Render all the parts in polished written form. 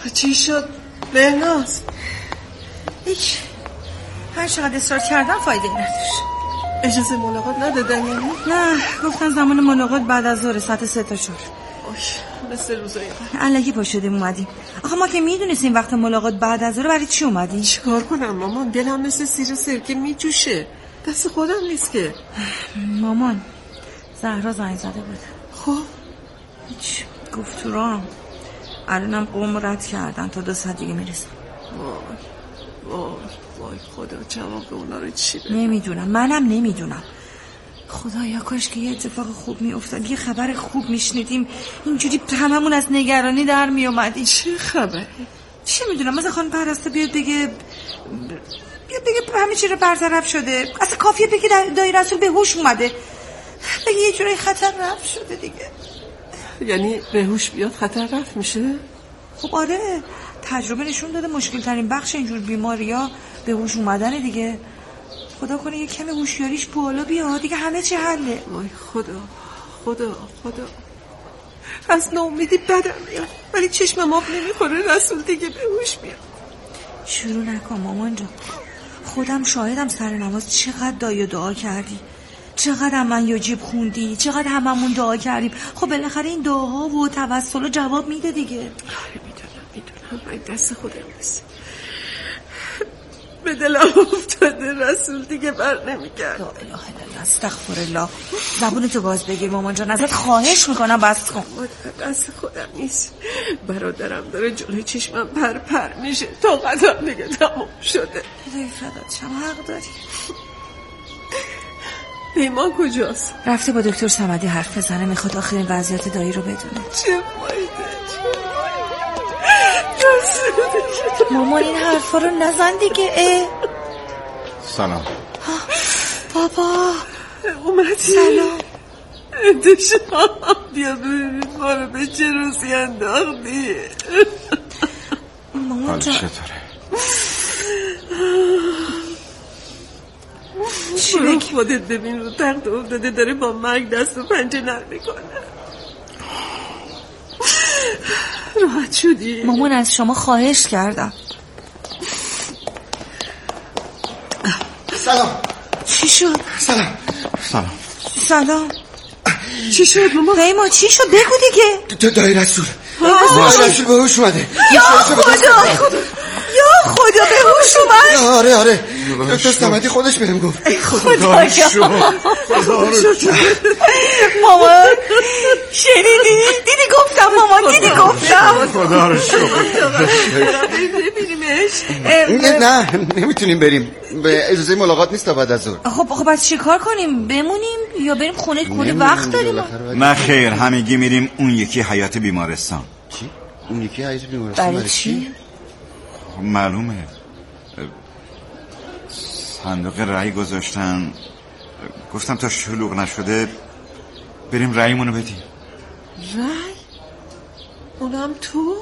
چی شد بهناز؟ هیچ، هر چقدر اصرار کردم فایده نداشت. اجازه ملاقات ندادن یعنی؟ نه، گفتن زمان ملاقات بعد از ظهر ساعت 3 تا 4. مثل روزایی الکی پا شدیم اومدیم. آخه ما که میدونستیم وقت ملاقات بعد از ظهر، برای چی اومدیم؟ چیکار کنم مامان؟ دلم مثل سیر سرکه میجوشه. دست خودم نیست که. مامان زهرا زنگ زده بود. خب هیچ، گفت تو راهم. الانم قوم رد کردن تا 2 ساعت دیگه میرسم. وای خدا جواب اونا رو چی بده؟ نمیدونم، منم نمیدونم. خدایا کاش که یه اتفاق خوب میافتاد، یه خبر خوب میشنیدیم، اینجوری هممون از نگرانی در میومدیم. چه خبری؟ چه میدونم، مثلا خانم پرسته بیاد بگه همه چی رو برطرف شده. اصلا کافیه بگه دایی رسول به هوش اومده، بگه یه جورای خطر رفت شده دیگه. یعنی به هوش بیاد خطر رفت میشه؟ خب آره، تجربه نشون داده مشکل ترین بخش اینجور بیماریا به هوش اومدن دیگه. خدا کنه یه کم هوشیاریش بالا بیاد دیگه، همه چی حله. وای خدا از ناامیدی بدم میاد، ولی چشمم آب نمیخوره رسول دیگه به هوش بیاد. شروع نکن مامان جان، خودم شاهدم سر نماز چقدر دایی دعا کردی، چقدر من یاجیب خوندی، چقدر هممون دعا کردیم. خب بالاخره این دعاها و توسل جواب میده دیگه. میدونم من دست خودم نیست، به دلم افتاده رسول دیگه بر نمیگرد. لا اله الا الله، استغفر الله. زبونتو باز بگیر مامان جان، ازت خواهش میکنم بس کن. دست خودم نیست، برادرم داره جلوی چشمم پر میشه، طاقتم دیگه تموم شده. خدای فدات شم، حق داری. پیمان کجاست؟ رفته با دکتر صمدی حرف بزنه، میخواد آخرین وضعیت دایی رو بدونه. چه فایده؟ مامان این حرفا رو نزن دیگه. سلام. بابا اومدی؟ سلام. بیا ببینید ما رو به چه روزی انداختی. مامان جان چطوره؟ برو خودت ببین، رو تخت افتاده داره با مرگ دست و پنجه نرم میکنه. راحت شدی؟ مامان از شما خواهش کردم. سلام. چی شد؟ سلام. چی شد مامان؟ پیمان چی شد؟ بگو دیگه. دایی رسول به هوش اومده. یا خدا به هوش اومد. آره دکتر صمدی خودش بهم گفت. خدا شد. مامان دیدی گفتم مامان، دیدی گفتم. خدا رو شکر. ببینیمش؟ نه نمیتونیم بریم، به اجازه ملاقات نیست تا بعد از ظهر. خب از چی کار کنیم؟ بمونیم یا بریم خونه؟ کلی وقت داریم. نه خیر، همگی میریم اون یکی حیات بیمارستان. چی؟ اون یکی حیات بیمارستان برای چی؟ معلومه، صندوق رأی گذاشتن، گفتم تا شلوغ نشده بریم رأیمونو بدیم. رأی؟ اونم تو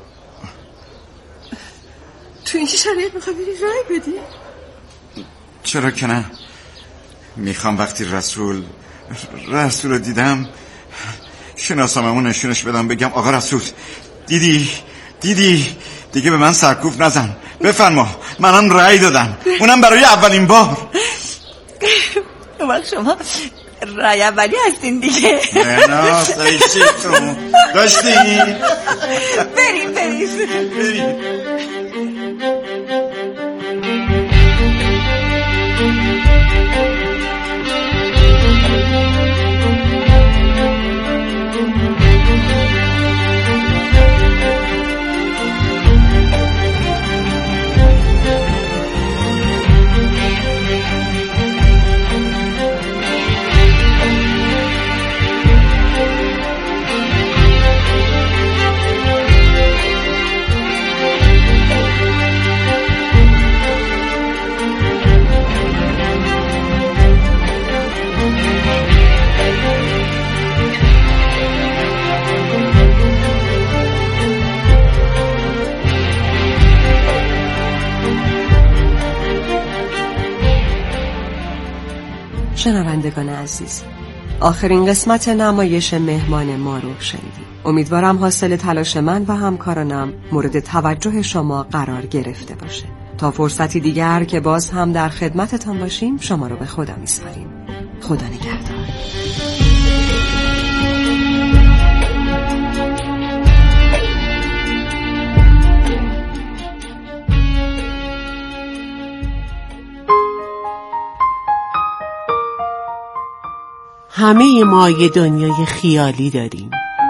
این شرایط میخوای بری رأی بدی؟ چرا که نه، میخوام وقتی رسول رو دیدم شناساممون نشونش بدم، بگم آقا رسول دیدی دیگه به من سرکوف نزن، بفرما منم رأی دادم، اونم برای اولین بار. شما رأی اولی هستین دیگه. نه سایشتون داشتی. بریم. شنوندگان عزیز، آخرین قسمت نمایش مهمان ما رو شنیدیم. امیدوارم حاصل تلاش من و همکارانم مورد توجه شما قرار گرفته باشه. تا فرصتی دیگر که باز هم در خدمتتان باشیم شما رو به خدا میسپاریم. خدا نگهدار. همه ما یه دنیای خیالی داریم.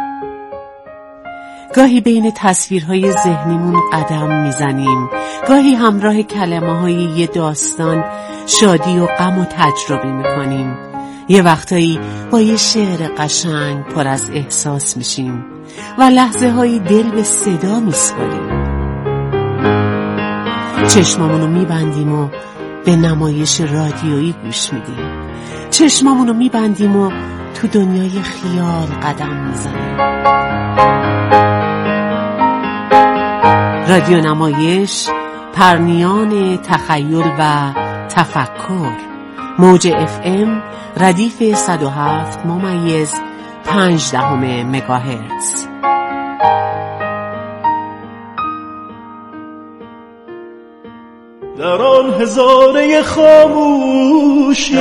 گاهی بین تصویرهای ذهنیمون قدم میزنیم، گاهی همراه کلمه‌های یه داستان شادی و غم و تجربه میکنیم. یه وقتایی با یه شعر قشنگ پر از احساس میشیم و لحظه هایی دل به صدا میسپاریم. چشمامونو میبندیم و به نمایش رادیویی گوش میدیم. چشمامونو میبندیم و تو دنیای خیال قدم میزنیم. رادیو نمایش، پرنیان تخیل و تفکر. موج FM ردیف 107.5 مگاهرتز. در آن هزاره خاموشی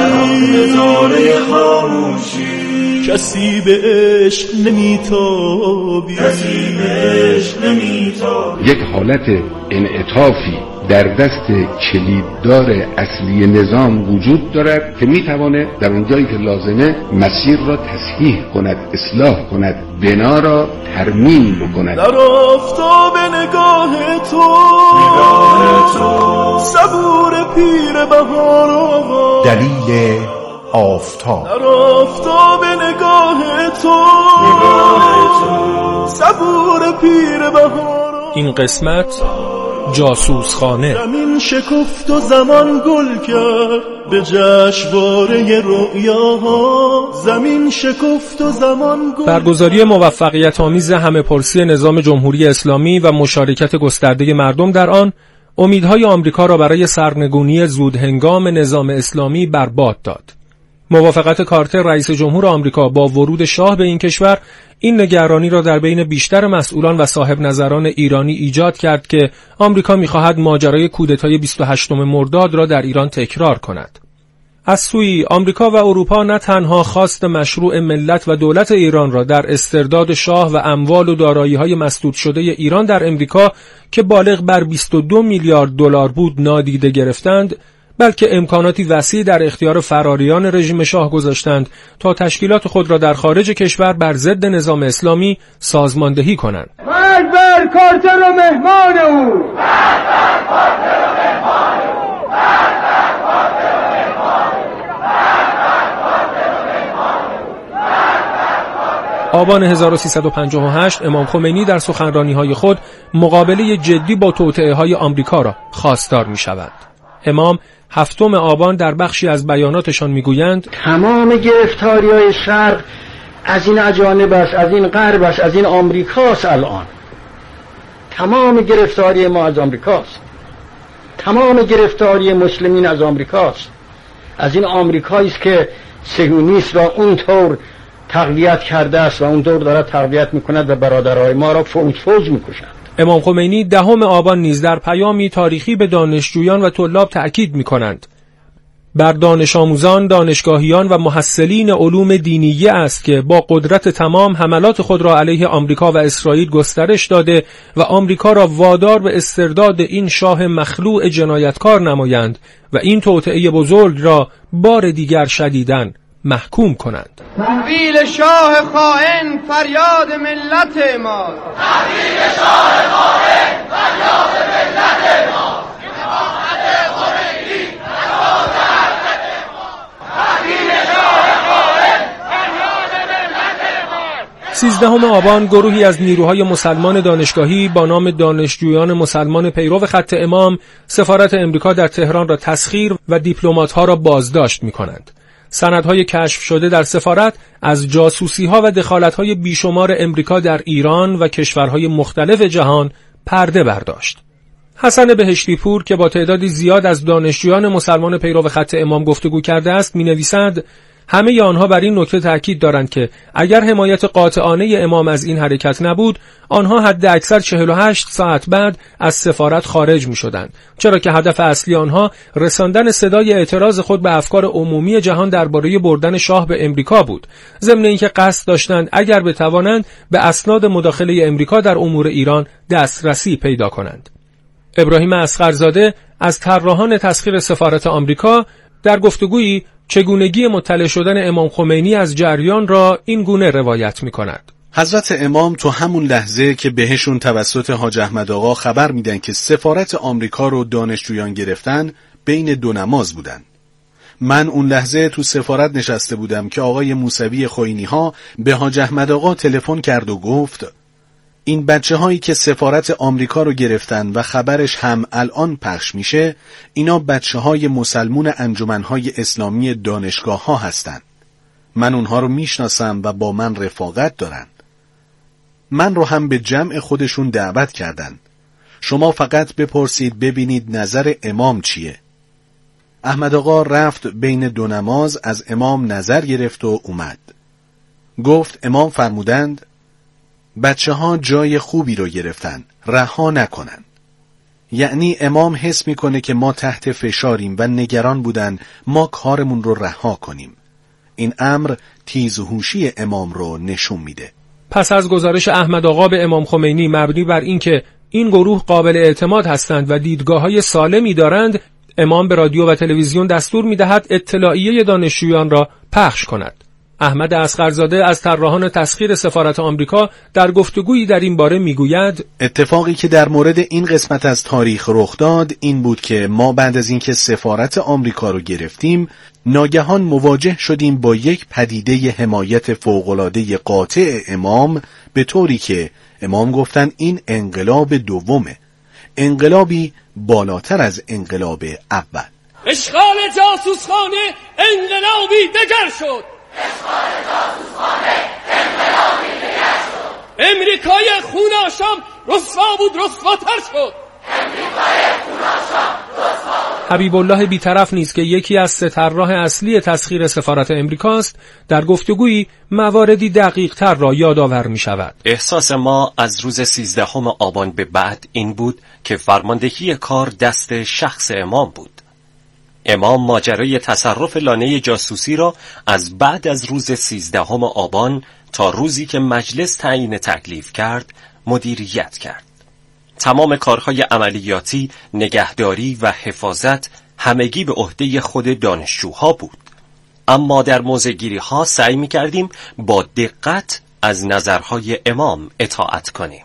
کسی به عشق نمیتابی. یک حالت انعطافی در دست کلیددار اصلی نظام وجود دارد که میتواند در اونجایی که لازمه مسیر را تصحیح کند، اصلاح کند، بنا را ترمیم بکند. در آفتاب نگاه تو صبور پیر بهار آقا. دلیل آفتاب. در آفتاب نگاه تو صبور پیر بهار. این قسمت جاسوسخانه. زمین شکفت و زمان گل کرد به جشنواره رؤیاها. زمین شکفت و زمان گل. برگزاری موفقیت آمیز همه پرسی نظام جمهوری اسلامی و مشارکت گسترده مردم در آن امیدهای آمریکا را برای سرنگونی زودهنگام نظام اسلامی برباد داد. موافقت کارتر رئیس جمهور آمریکا با ورود شاه به این کشور این نگرانی را در بین بیشتر مسئولان و صاحب نظران ایرانی ایجاد کرد که آمریکا می‌خواهد ماجرای کودتای 28 مرداد را در ایران تکرار کند. از سوی آمریکا و اروپا نه تنها خواست مشروع ملت و دولت ایران را در استرداد شاه و اموال و دارایی‌های مسدود شده ایران در امریکا که بالغ بر 22 میلیارد دلار بود نادیده گرفتند، بلکه امکاناتی وسیع در اختیار فراریان رژیم شاه گذاشتند تا تشکیلات خود را در خارج کشور بر ضد نظام اسلامی سازماندهی کنند. مرگ بر کارتر و مهمان او. آبان 1358 امام خمینی در سخنرانی‌های خود مقابله جدی با توطئه‌های آمریکا را خواستار می‌شوند. امام 7 آبان در بخشی از بیاناتشان میگویند تمام گرفتاری‌های شرق از این اجانب است، از این غرب است، از این آمریکاست. الان تمام گرفتاری ما از آمریکاست. تمام گرفتاری مسلمین از آمریکاست. از این آمریکایی است که صهیونیست را اونطور تقویت کرده است و اونطور دارد تقویت میکند و برادرای ما را فوج میکشند. امام خمینی 10 آبان نیز در پیامی تاریخی به دانشجویان و طلاب تأکید می‌کنند. بر دانش آموزان، دانشگاهیان و محصلین علوم دینیه است که با قدرت تمام حملات خود را علیه آمریکا و اسرائیل گسترش داده و آمریکا را وادار به استرداد این شاه مخلوع جنایتکار نمایند و این توطئه بزرگ را بار دیگر شدیداً محکوم کنند. تحویل شاه خائن فریاد ملت ما. تحویل شاه خائن فریاد ملت ما. امامت خمینی فریاد حضرت ما. تحویل شاه خائن فریاد ملت ما. 13 آبان گروهی از نیروهای مسلمان دانشگاهی با نام دانشجویان مسلمان پیرو خط امام سفارت امریکا در تهران را تسخیر و دیپلمات‌ها را بازداشت می‌کنند. سندهای کشف شده در سفارت از جاسوسی‌ها و دخالت‌های بیشمار امریکا در ایران و کشورهای مختلف جهان پرده برداشت. حسن بهشتی پور که با تعدادی زیاد از دانشجویان مسلمان پیرو خط امام گفتگو کرده است می‌نویسد همه آنها بر این نکته تأکید دارند که اگر حمایت قاطعانه امام از این حرکت نبود، آنها حد اکثر 48 ساعت بعد از سفارت خارج می شدند، چرا که هدف اصلی آنها رساندن صدای اعتراض خود به افکار عمومی جهان درباره بردن شاه به امریکا بود، ضمن اینکه قصد داشتند اگر بتوانند به اسناد مداخله امریکا در امور ایران دسترسی پیدا کنند. ابراهیم اصغرزاده از طراحان تسخیر سفارت آمریکا در گفتگویی چگونگی مطلع شدن امام خمینی از جریان را این گونه روایت می کند. حضرت امام تو همون لحظه که بهشون توسط حاج احمد آقا خبر میدن که سفارت آمریکا رو دانشجویان گرفتن، بین دو نماز بودن. من اون لحظه تو سفارت نشسته بودم که آقای موسوی خوئینی ها به حاج احمد آقا تلفن کرد و گفت این بچه هایی که سفارت آمریکا رو گرفتن و خبرش هم الان پخش میشه، اینا بچه های مسلمون انجمنهای اسلامی دانشگاه ها هستن. من اونها رو میشناسم و با من رفاقت دارن. من رو هم به جمع خودشون دعوت کردن. شما فقط بپرسید ببینید نظر امام چیه. احمد آقا رفت بین دو نماز از امام نظر گرفت و اومد. گفت امام فرمودند بچه ها جای خوبی رو گرفتن، رها نکنن. یعنی امام حس میکنه که ما تحت فشاریم و نگران بودن ما کارمون رو رها کنیم. این امر تیزهوشی امام رو نشون میده. پس از گزارش احمد آقا به امام خمینی مبنی بر اینکه این گروه قابل اعتماد هستند و دیدگاه‌های سالمی دارند، امام به رادیو و تلویزیون دستور می‌دهد اطلاعیه دانشجویان را پخش کند. احمد اصغرزاده از طراحان تسخیر سفارت آمریکا در گفتگویی در این باره میگوید اتفاقی که در مورد این قسمت از تاریخ رخ داد این بود که ما بعد از اینکه سفارت آمریکا رو گرفتیم، ناگهان مواجه شدیم با یک پدیده حمایت فوق‌العاده قاطع امام، به طوری که امام گفتن این انقلاب دومه، انقلابی بالاتر از انقلاب اول. اشغال جاسوسخانه انقلابی دگر شد. اشغال جاسوسخانه انقلابی دگر شد. امریکای خوناشام رسوا بود، رسواتر شد. امریکای خوناشام رسوا بود. حبیب الله بیطرف نیز که یکی از سه طراح اصلی تسخیر سفارت امریکاست، در گفتگویی مواردی دقیق تر را یادآور می شود. احساس ما از روز 13 آبان به بعد این بود که فرماندهی کار دست شخص امام بود. امام ماجرای تصرف لانه جاسوسی را از بعد از روز 13 آبان تا روزی که مجلس تعیین تکلیف کرد مدیریت کرد. تمام کارهای عملیاتی، نگهداری و حفاظت همگی به عهده خود دانشجوها بود. اما در موضع‌گیری ها سعی می کردیم با دقت از نظرهای امام اطاعت کنیم.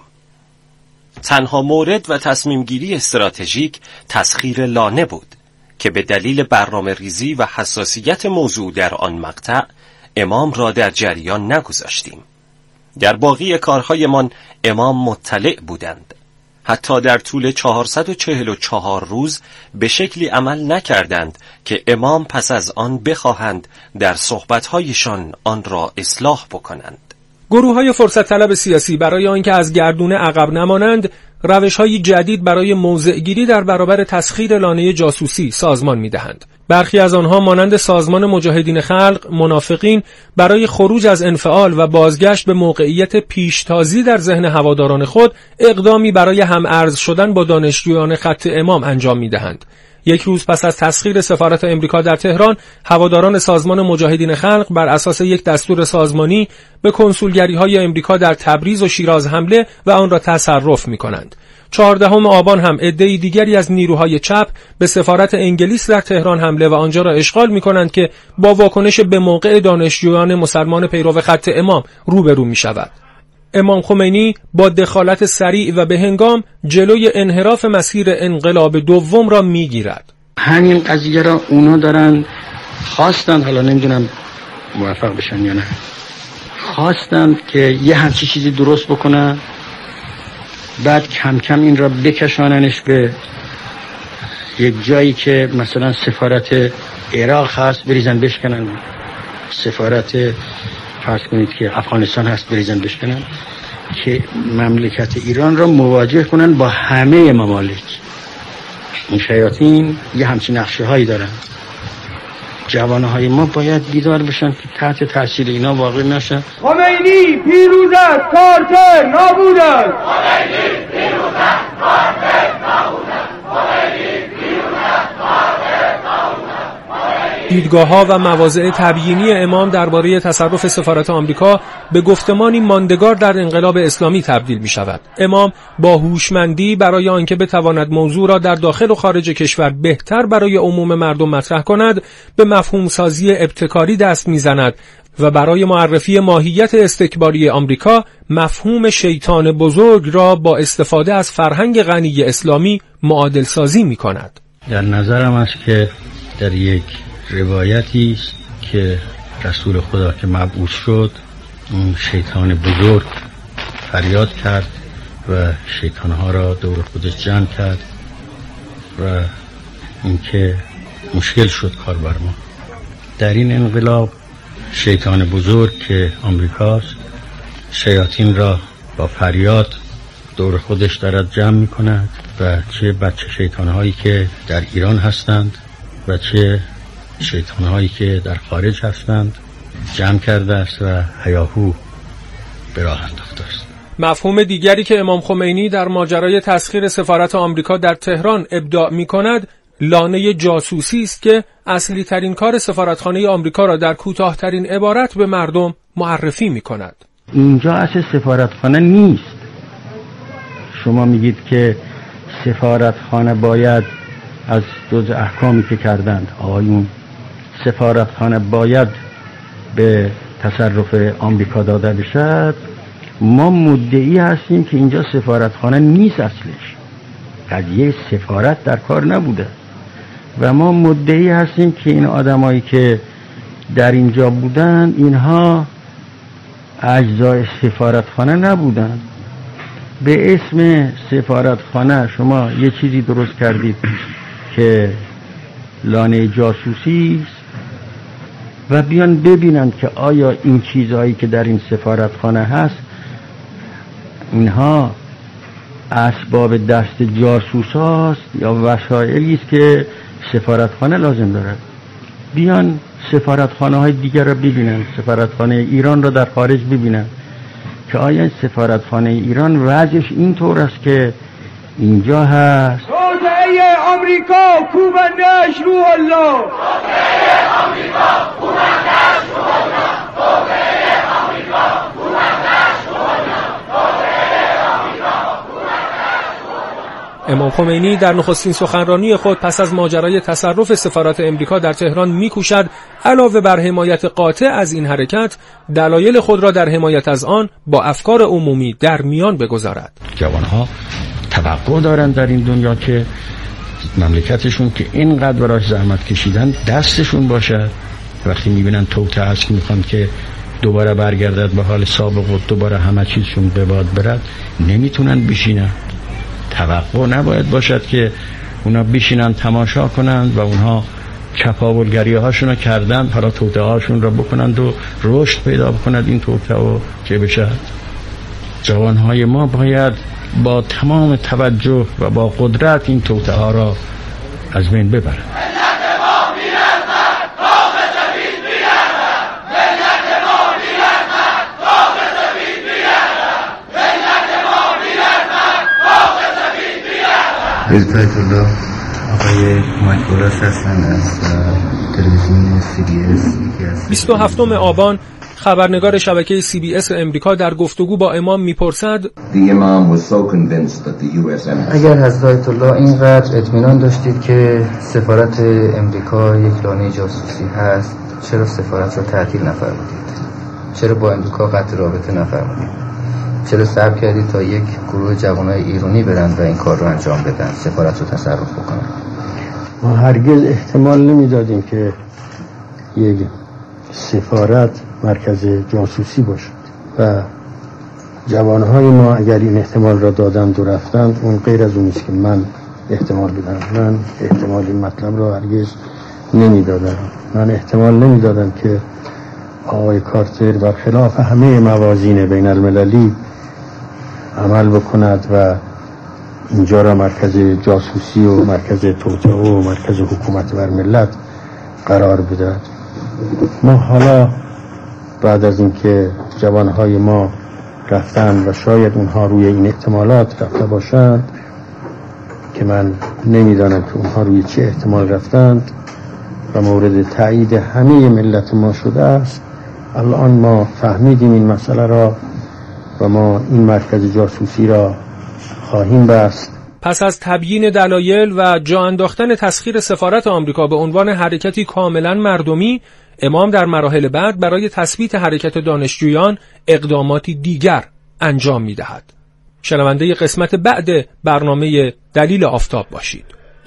تنها مورد و تصمیم گیری استراتژیک تسخیر لانه بود که به دلیل برنامه ریزی و حساسیت موضوع در آن مقطع امام را در جریان نگذاشتیم. در باقی کارهایمان امام مطلع بودند. حتی در طول 444 روز به شکلی عمل نکردند که امام پس از آن بخواهند در صحبت‌هایشان آن را اصلاح بکنند. گروه‌های فرصت طلب سیاسی برای آنکه از گردونه عقب نمانند، روش‌های جدید برای موضع‌گیری در برابر تسخیر لانه جاسوسی سازمان می‌دهند. برخی از آنها مانند سازمان مجاهدین خلق، منافقین، برای خروج از انفعال و بازگشت به موقعیت پیشتازی در ذهن هواداران خود اقدامی برای هم‌عرض شدن با دانشجویان خط امام انجام می‌دهند. یک روز پس از تسخیر سفارت امریکا در تهران، هواداران سازمان مجاهدین خلق بر اساس یک دستور سازمانی به کنسولگری‌های امریکا در تبریز و شیراز حمله و آن را تصرف می‌کنند. 14 آبان هم عده‌ای دیگری از نیروهای چپ به سفارت انگلیس در تهران حمله و آنجا را اشغال می‌کنند که با واکنش به موقع دانشجویان مسلمان پیرو خط امام روبرو می‌شود. امام خمینی با دخالت سریع و به هنگام جلوی انحراف مسیر انقلاب دوم را میگیرد. همین قضیه را اونا دارن خواستند، حالا نمیدونم موفق بشن یا نه، خواستند که یه همچی چیزی درست بکنن، بعد کم کم این را بکشاننش به یک جایی که مثلا سفارت عراق هست بریزن بشکنن، سفارت فرض کنید که افغانستان هست بریزن بشکنن، که مملکت ایران را مواجه کنن با همه ممالک. این شیاطین یه همچین نقشه هایی دارن. جوانهای ما باید بیدار بشن که تحت تاثیر اینا واقع نشن. خمینی پیروز است، کارتر نابود است. خمینی پیروز است، کارتر نابود است. دیدگاه‌ها و مواضع تبیینی امام درباره تصرف سفارت آمریکا به گفتمانی ماندگار در انقلاب اسلامی تبدیل می‌شود. امام با هوشمندی برای آنکه بتواند موضوع را در داخل و خارج کشور بهتر برای عموم مردم مطرح کند، به مفهوم سازی ابتکاری دست می‌زند و برای معرفی ماهیت استکباری آمریکا مفهوم شیطان بزرگ را با استفاده از فرهنگ غنی اسلامی معادل سازی می‌کند. در نظرم است که در یک روایتی است که رسول خدا که مبعوث شد، اون شیطان بزرگ فریاد کرد و شیطانها را دور خودش جمع کرد و اینکه مشکل شد کار بر ما. در این انقلاب شیطان بزرگ که آمریکاست شیاطین را با فریاد دور خودش دارد جمع می کند و چه بچه شیطانهایی که در ایران هستند و چه شیطانهایی که در خارج هستند جمع کرده است و هیاهو به راه انداخته است. مفهوم دیگری که امام خمینی در ماجرای تسخیر سفارت آمریکا در تهران ابداع می کند لانه جاسوسی است که اصلی ترین کار سفارتخانه آمریکا را در کوتاه‌ترین عبارت به مردم معرفی می کند. اینجا اصل سفارتخانه نیست. شما میگید که سفارتخانه باید از جز احکامی که کردند آقایون سفارتخانه باید به تصرف آمریکا داده بشد. ما مدعی هستیم که اینجا سفارتخانه نیست، اصلش قضیه سفارت در کار نبوده و ما مدعی هستیم که این آدمایی که در اینجا بودن اینها اجزای سفارتخانه نبودن. به اسم سفارتخانه شما یه چیزی درست کردید که لانه جاسوسی است و بیان ببینند که آیا این چیزهایی که در این سفارتخانه هست اینها اسباب دست جاسوس هاست یا وسایلی است که سفارتخانه لازم دارد. بیان سفارتخانه های دیگر را ببینند، سفارتخانه ایران را در خارج ببینند که آیا سفارتخانه ایران وضعش اینطور است که اینجا هست. توطئه آمریکا کوبنده‌اش روح الله. توطئه آمریکا کوبنده‌اش روح الله. توطئه آمریکا کوبنده‌اش روح الله. توطئه آمریکا کوبنده‌اش روح الله. امام خمینی در نخستین سخنرانی خود پس از ماجرای تصرف سفارت امریکا در تهران می‌کوشد علاوه بر حمایت قاطع از این حرکت دلایل خود را در حمایت از آن با افکار عمومی در میان بگذارد. جوانها توقع دارن در این دنیا که مملکتشون که اینقدر براش زحمت کشیدن دستشون باشه. وقتی میبینن توطئه است میخوان که دوباره برگردد به حال سابق و دوباره همه چیزشون به باد برد، نمیتونن بشینن. توقع نباید باشد که اونا بشینن تماشا کنند و اونها چپاولگری هاشون رو کردند، حالا توطئه هاشون رو بکنند و رشد پیدا بکند این توطئه و چه بشه. جوانهای ما باید با تمام توجه و با قدرت این توطئه ها را از بین ببرند. حضرت الله آقای مایکولاس هستند از تلویزیون CBS. 27 آبان خبرنگار شبکه CBS امریکا در گفتگو با امام میپرسد اگر حضرت الله اینقدر اطمینان داشتید که سفارت امریکا یک لانه جاسوسی هست، چرا سفارت را تعطیل نفرمودید؟ چرا با امریکا قطع رابطه نفرمودید؟ چرا صبر کردید تا یک گروه جوانای ایرانی برن و این کار رو انجام بدن، سفارت رو تصرف بکنن؟ ما هرگز احتمال نمیدادیم که یک سفارت مرکز جاسوسی باشد و جوانهای ما اگر این احتمال را دادند و رفتند، اون غیر از اون است که من احتمال بدم. من احتمال این مطلب را هرگز نمیدادم. من احتمال نمیدادم که آقای کارتر برخلاف همه موازین بین المللی عمل بکند و اینجا را مرکز جاسوسی و مرکز توطئه و مرکز حکومت بر ملت قرار بداد. ما حالا بعد از اینکه جوانهای ما رفتن و شاید اونها روی این احتمالات رفته باشند که من نمیدانم که اونها روی چه احتمال رفتند و مورد تایید همه ملت ما شده است، الان ما فهمیدیم این مسئله را و ما این مرکز جاسوسی را خواهیم بست. پس از تبیین دلایل و جا انداختن تسخیر سفارت آمریکا به عنوان حرکتی کاملا مردمی، امام در مراحل بعد برای تثبیت حرکت دانشجویان اقداماتی دیگر انجام می‌دهد. شنونده قسمت بعد برنامه دلیل آفتاب باشید.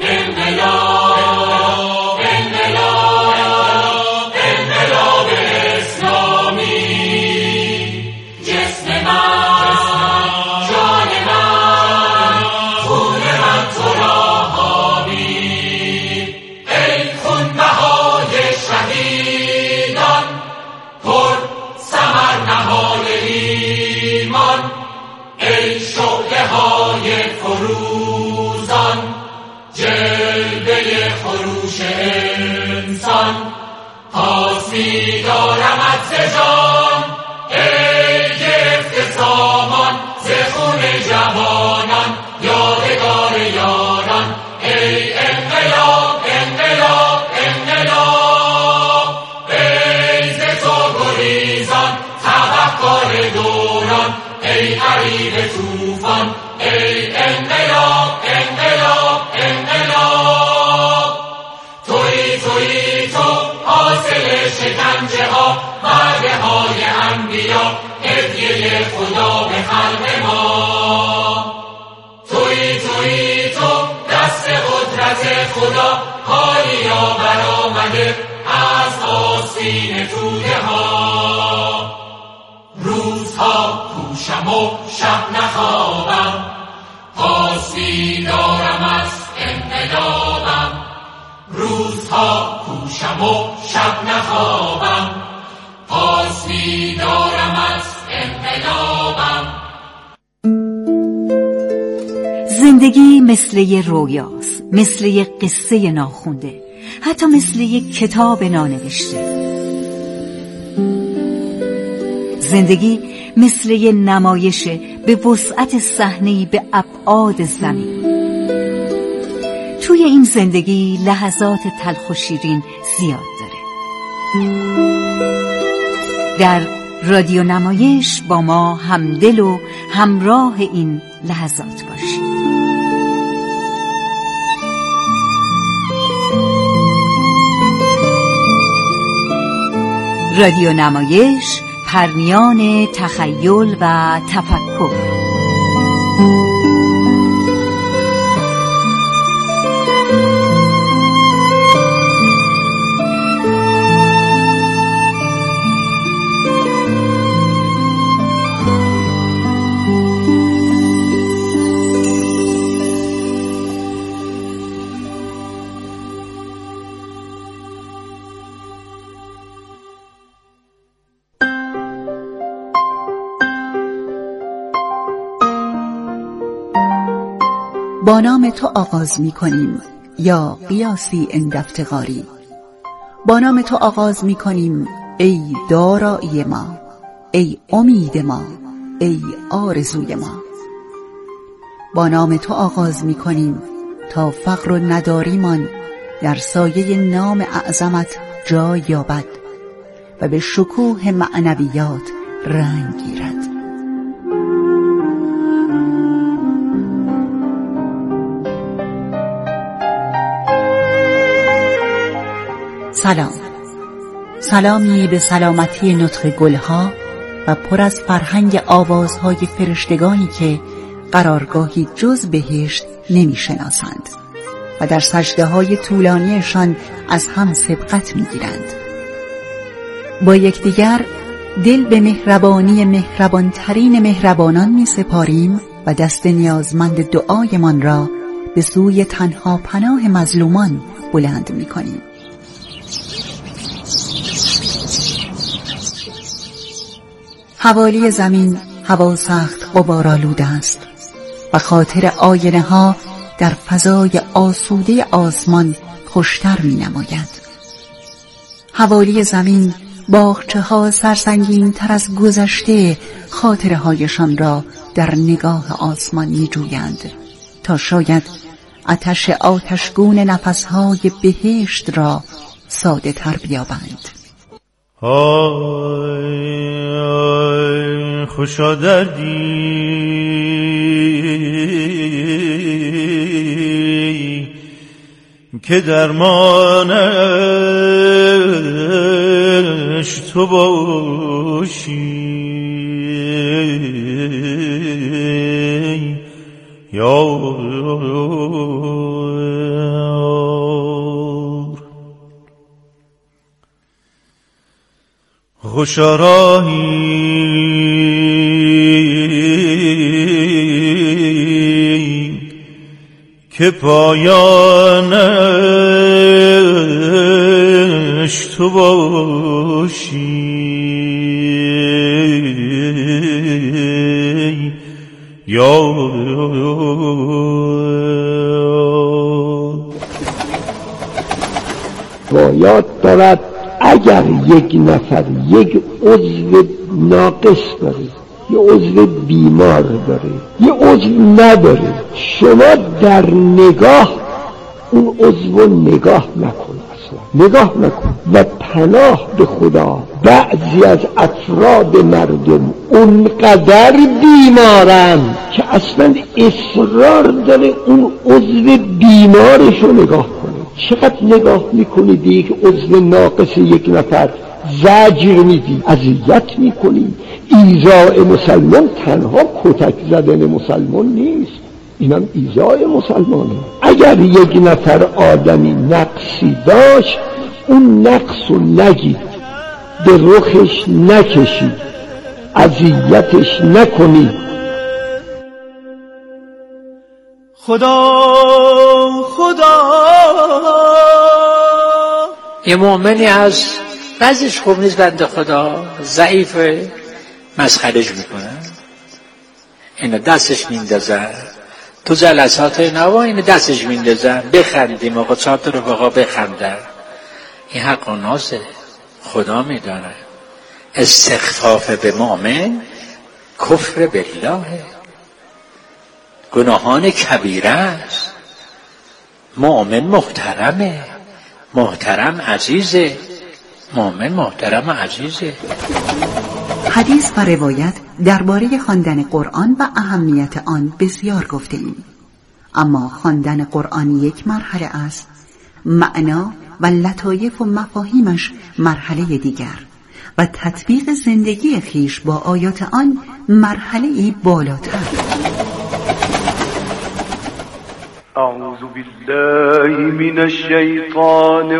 دارم از جان ای گرفت سامان ز خون جوانان یادگار یاران ای انقلاب انقلاب انقلاب ای ز تو گریزان تبهکار دوران ای غریب طوفان ای انقلاب انقلاب انقلاب تویی تو حاصل شکنجه ها مرده های انبیا هدیه خدا به خلق ما تویی تو دست قدرت خدا حالیا برآمده از آستین توده ها روزها کوشم و شب نخوابم پاس بیدارم از انقلابم روزها کوشم و شب نخوابم پاس بیدارم از انقلابم. زندگی مثل یه رویاست، مثل یه قصه ناخونده، حتی مثل یه کتاب نانوشته. زندگی مثل یه نمایشه به وسعت صحنه‌ای به ابعاد زمین. توی این زندگی لحظات تلخ و شیرین زیاد داره. در رادیو نمایش با ما همدل و همراه این لحظات باشید. رادیو نمایش، پرمیان تخیل و تفکر. با نام تو آغاز می کنیم یا قیاسی اندفتقاری. با نام تو آغاز می کنیم ای دارایی ما، ای امید ما، ای آرزوی ما. با نام تو آغاز می کنیم تا فقر و نداریمان در سایه نام اعظمت جای یابد و به شکوه معنویات رنگ گیرد. سلام، سلامی به سلامتی نطق گلها و پر از فرهنگ آوازهای فرشتگانی که قرارگاهی جز بهشت نمی‌شناسند و در سجده‌های طولانیشان از هم سبقت می‌گیرند. با یکدیگر دل به مهربانی مهربانترین مهربانان می‌سپاریم و دست نیازمند دعایمان را به سوی تنها پناه مظلومان بلند می‌کنیم. حوالی زمین هوا سخت غبارآلود است و خاطر آینه ها در فضای آسوده آسمان خوشتر می نماید. حوالی زمین باغچه ها سرسنگین تر از گذشته خاطره هایشان را در نگاه آسمان می جویند تا شاید آتش آتشگون نفسهای بهشت را ساده تر بیابند. های خوشا دردی که درمانش تو باشی یا خوشا راهی که پایانش تو باشی یا باید دارد اگر یک نفر یک عضو ناقص داره، یه عضو بیمار داره، یه عضو نداره، شما در نگاه اون عضو نگاه نکن، اصلا نگاه نکن و پناه به خدا. بعضی از افراد مردم اونقدر بیمارن که اصلا اصرار داره اون عضو بیمارشو نگاه کنه. چقدر نگاه میکنی به یک عضو ناقص یک نفر زجر میدی، اذیت میکنی. ایذاء مسلمان تنها کتک زدن مسلمان نیست، اینم ایذاء مسلمانه. اگر یک نفر آدمی نقصی داشت اون نقصو نگید، به رخش نکشید، اذیتش نکنید. خدا یه مؤمنی هست بعضیش خوب نیست، بنده خدا ضعیفه، مسخرهش میکنن، اینو دستش میندازن تو جلسات نوا، اینو دستش میندازن بخندیم آقا، 4 تا رفقا بخندن. این حق و نازه، خدا میدانه. استخفاف به مؤمن کفر بالله، گناهان کبیره است. مؤمن محترمه، محترم عزیزه، مؤمن محترم عزیزه. حدیث و روایت درباره خواندن قرآن و اهمیت آن بسیار گفته ایم، اما خواندن قرآن یک مرحله است، معنا و لطایف و مفاهیمش مرحله دیگر و تطبیق زندگی خیش با آیات آن مرحله بالاتر. اعوذ بالله من الشیطان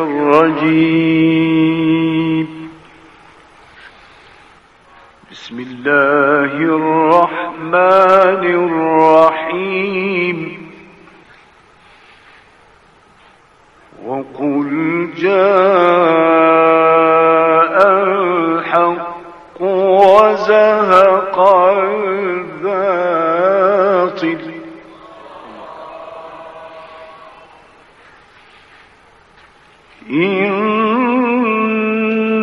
الرجیم. بسم الله الرحمن الرحیم. وقل جاء الحق وزهق الباطل إن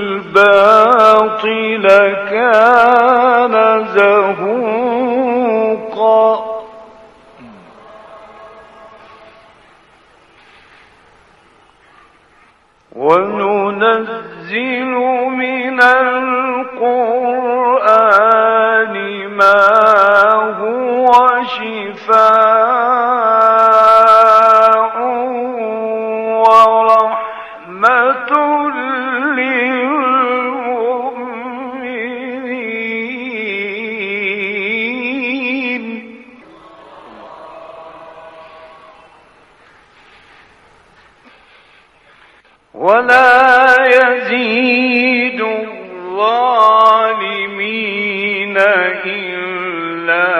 الباطل كان زهوقا وننزل من القرآن ما هو شفاء ورحمة للمؤمنين ولا يزيد الظالمين إلا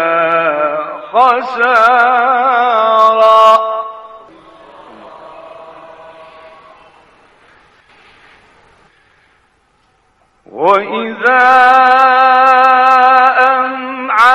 خسارا. وإذا